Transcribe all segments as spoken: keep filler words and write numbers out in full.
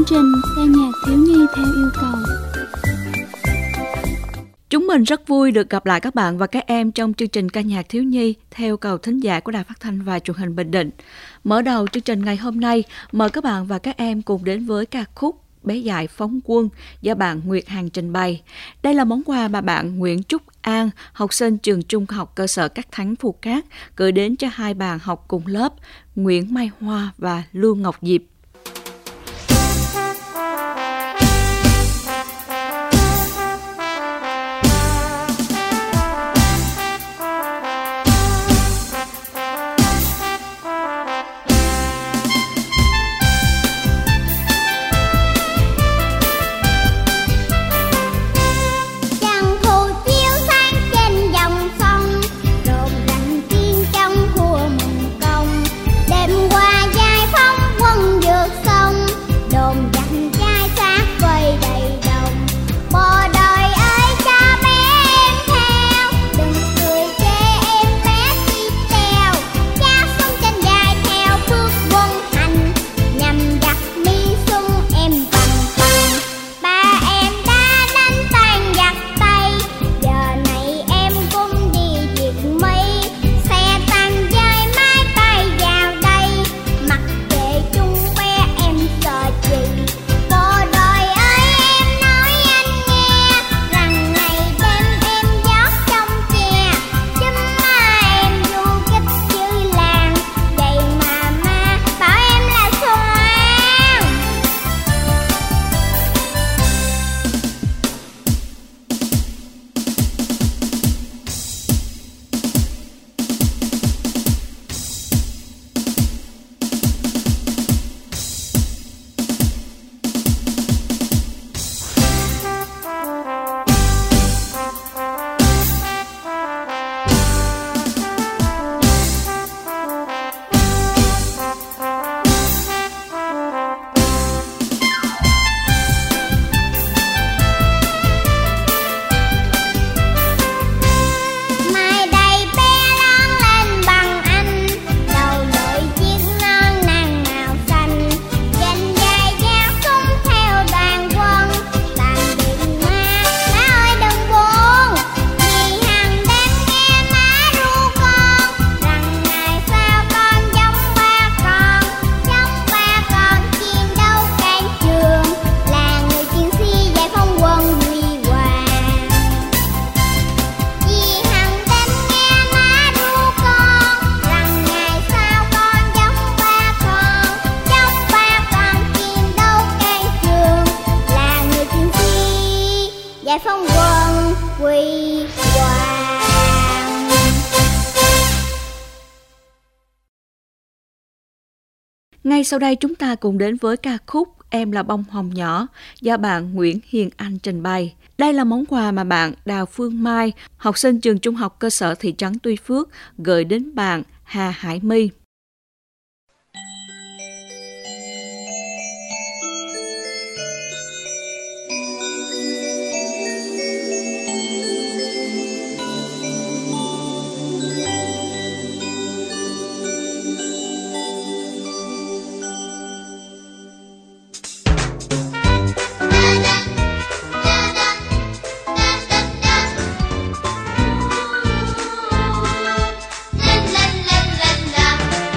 trình ca nhạc thiếu nhi theo yêu cầu. Chúng mình rất vui được gặp lại các bạn và các em trong chương trình ca nhạc thiếu nhi theo cầu thính giả của Đài Phát thanh và Truyền hình Bình Định. Mở đầu chương trình ngày hôm nay, mời các bạn và các em cùng đến với ca khúc Bé Dại Phóng Quân do bạn Nguyệt Hằng trình bày. Đây là món quà mà bạn Nguyễn Trúc An, học sinh trường trung học cơ sở Cát Thắng Phù Cát, gửi đến cho hai bạn học cùng lớp Nguyễn Mai Hoa và Lưu Ngọc Diệp. Ngay sau đây chúng ta cùng đến với ca khúc Em là bông hồng nhỏ do bạn Nguyễn Hiền Anh trình bày. Đây là món quà mà bạn Đào Phương Mai, học sinh trường trung học cơ sở thị trấn Tuy Phước, gửi đến bạn Hà Hải My. La la la la la.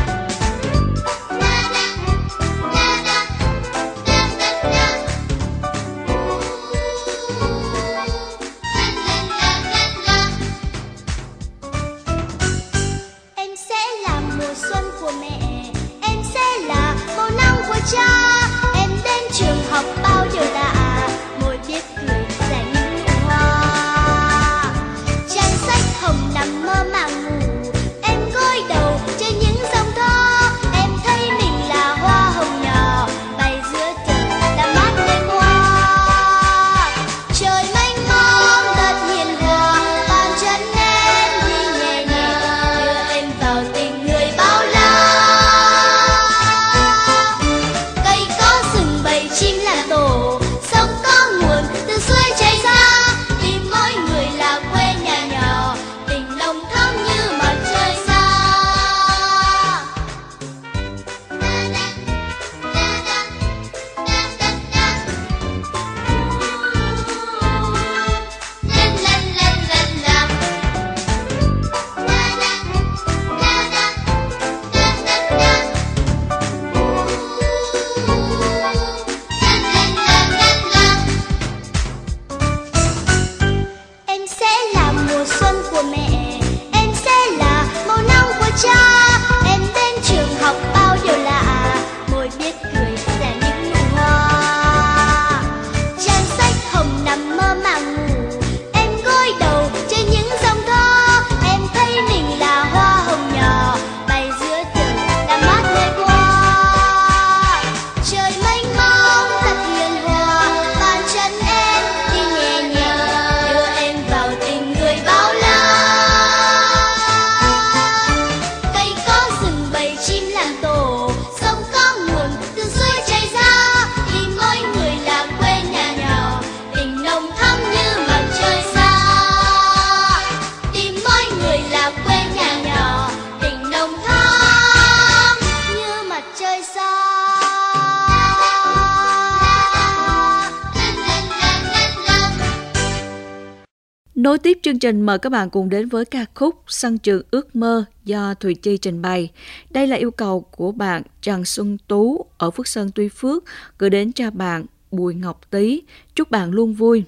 Nối tiếp chương trình, mời các bạn cùng đến với ca khúc Sân trường ước mơ do Thùy Chi trình bày. Đây là yêu cầu của bạn Trần Xuân Tú ở Phước Sơn, Tuy Phước, gửi đến cho bạn Bùi Ngọc Tý. Chúc bạn luôn vui.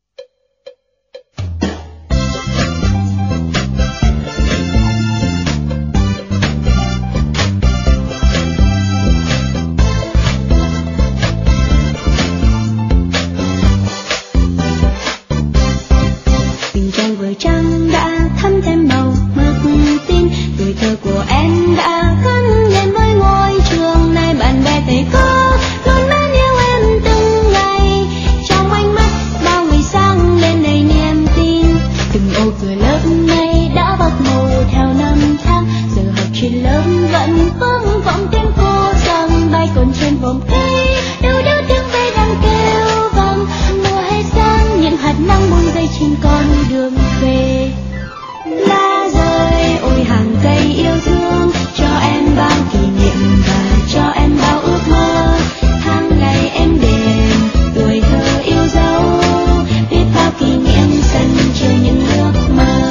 Trăng đã thắm thêm màu mực tin, tuổi thơ của em đã gắn liền với ngôi trường này. Bạn bè thầy cô luôn mến yêu em từng ngày, trong ánh mắt bao người sáng lên đầy niềm tin. Từng ô cửa lớp này đã bạc màu theo năm tháng, giờ học trên lớp vẫn vang vọng tiếng cô rằng bay còn trên vòng cây, đâu đâu tiếng ve đang kêu vang. Mùa hè sang những hạt nắng buông rơi trên con đường về. Lá rơi ôi hàng cây yêu thương, cho em bao kỷ niệm và cho em bao ước mơ. Tháng ngày em đêm tuổi thơ yêu dấu, biết bao kỷ niệm sân chơi những ước mơ.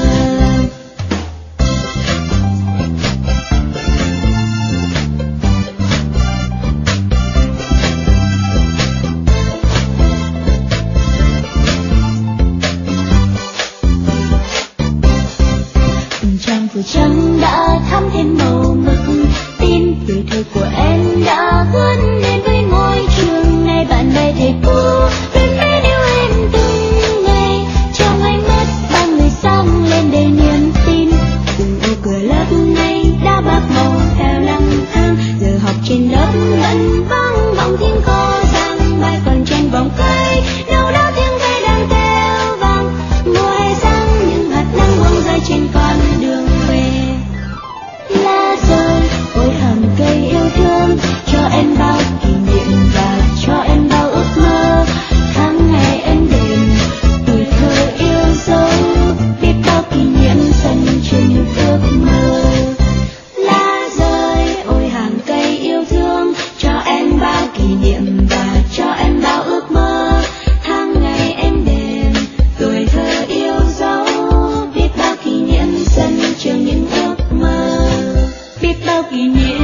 Trăng đã thắm thêm màu mực tin, tuổi thơ của em đã gắn liền với ngôi trường này. Bạn bè thầy cô luôn mến yêu em từng ngày, trong ánh mắt bao người sáng lên đầy niềm tin. Từng ô cửa lớp này đã bạc màu theo năm tháng, giờ học trên lớp vẫn vang vọng tiếng cô rằng bay còn trên vòng cây, đâu đó tiếng ve đang kêu vang. Mùa hè sang những hạt nắng buông rơi trên con đường về. Lá rơi ôi hàng cây yêu thương, cho em bao kỷ niệm và cho em bao ước mơ. Tháng ngày em đêm tuổi thơ yêu dấu, biết bao kỷ niệm sân chơi những ước mơ. Lá rơi ôi hàng cây yêu thương, cho em bao kỷ niệm và cho em bao ước mơ. Tháng ngày em đêm tuổi thơ yêu dấu, biết bao kỷ niệm sân chơi những ước mơ. Biết bao kỷ niệm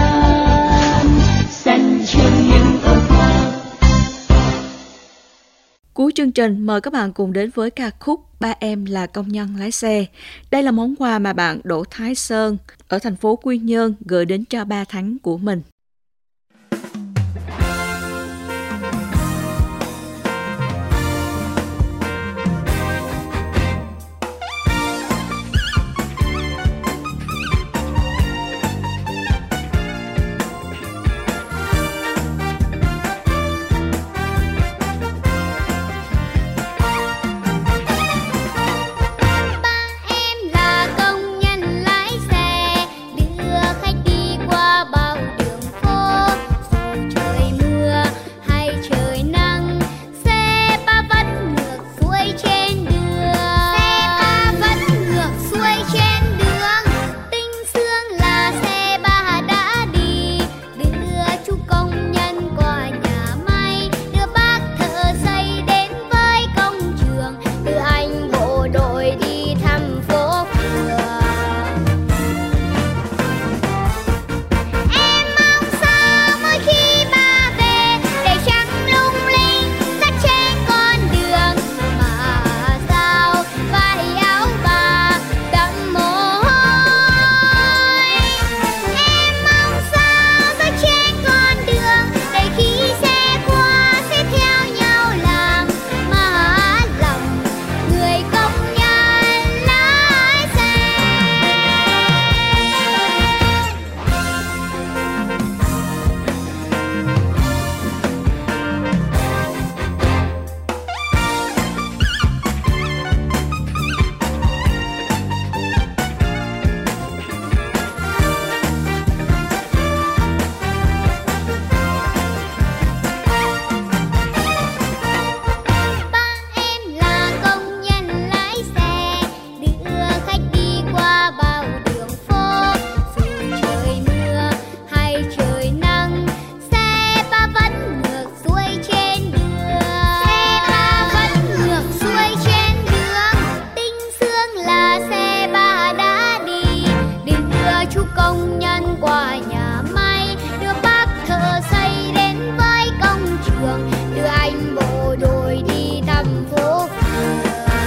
sân chơi những ước mơ. Cuối chương trình, mời các bạn cùng đến với ca khúc Ba Em Là Công Nhân Lái Xe. Đây là món quà mà bạn Đỗ Thái Sơn ở thành phố Quy Nhơn gửi đến cho ba tháng của mình. Công nhân lái xe đưa khách đi qua bao đường công nhân qua nhà máy, đưa bác thợ xây đến với công trường, đưa anh bộ đội đi thăm phố phường.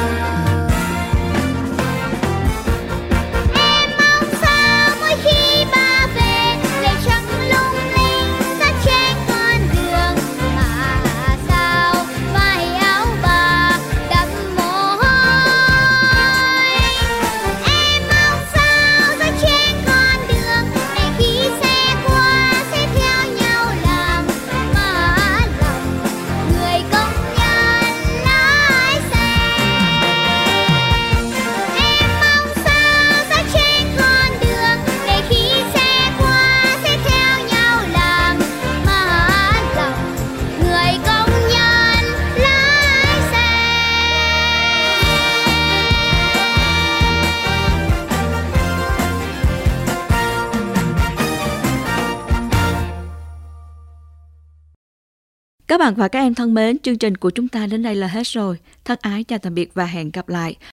Em mong sao mỗi khi ba về, lệ trắng lung linh sát trên con đường, mà sao vai áo bà đẫm mồ hôi. Em mong sao ra trên con đường này, khi xe qua sẽ theo nhau làm mã lòng người công nhân lái xe. Em mong sao ra trên con đường này, khi xe qua sẽ theo nhau làm mã lòng người công nhân lái xe. Các bạn và các em thân mến, chương trình của chúng ta đến đây là hết rồi. Thân ái chào tạm biệt và hẹn gặp lại.